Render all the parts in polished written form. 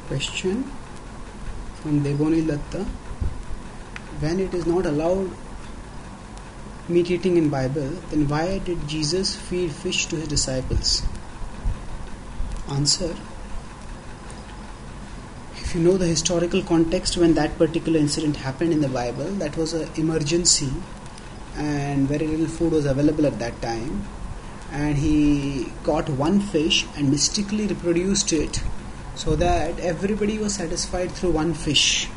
Question from Devoni Latta. When it is not allowed meat eating in Bible, then why did Jesus feed fish to his disciples? Answer. If you know the historical context when that particular incident happened in the Bible, that was an emergency and very little food was available at that time, and he caught one fish and mystically reproduced it so that everybody was satisfied through one fish.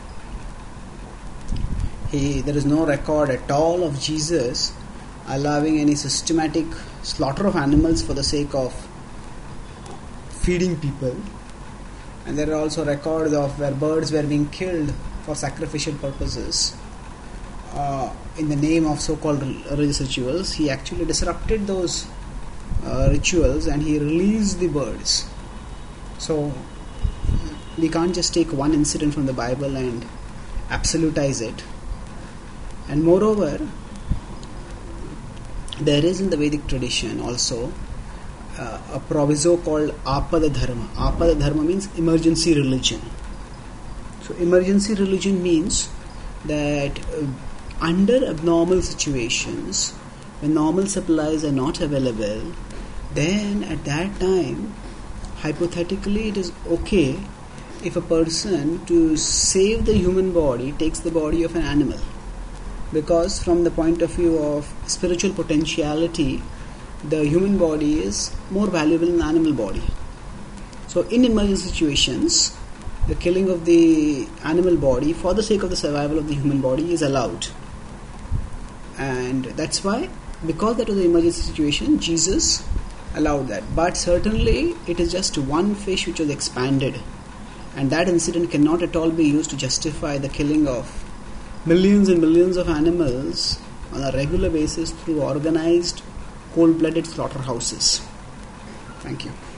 There is no record at all of Jesus allowing any systematic slaughter of animals for the sake of feeding people. And there are also records of where birds were being killed for sacrificial purposes in the name of so-called religious rituals. He actually disrupted those rituals and he released the birds. So we can't just take one incident from the Bible and absolutize it. And moreover, there is in the Vedic tradition also a proviso called Apada Dharma. Apada Dharma means emergency religion. So emergency religion means that under abnormal situations, when normal supplies are not available, then at that time, hypothetically it is okay if a person, to save the human body, takes the body of an animal. Because from the point of view of spiritual potentiality, the human body is more valuable than the animal body. So in emergency situations, the killing of the animal body for the sake of the survival of the human body is allowed. And that's why, because that was the emergency situation, Jesus allowed that. But certainly it is just one fish which was expanded, and that incident cannot at all be used to justify the killing of millions and millions of animals on a regular basis through organized, cold-blooded slaughterhouses. Thank you.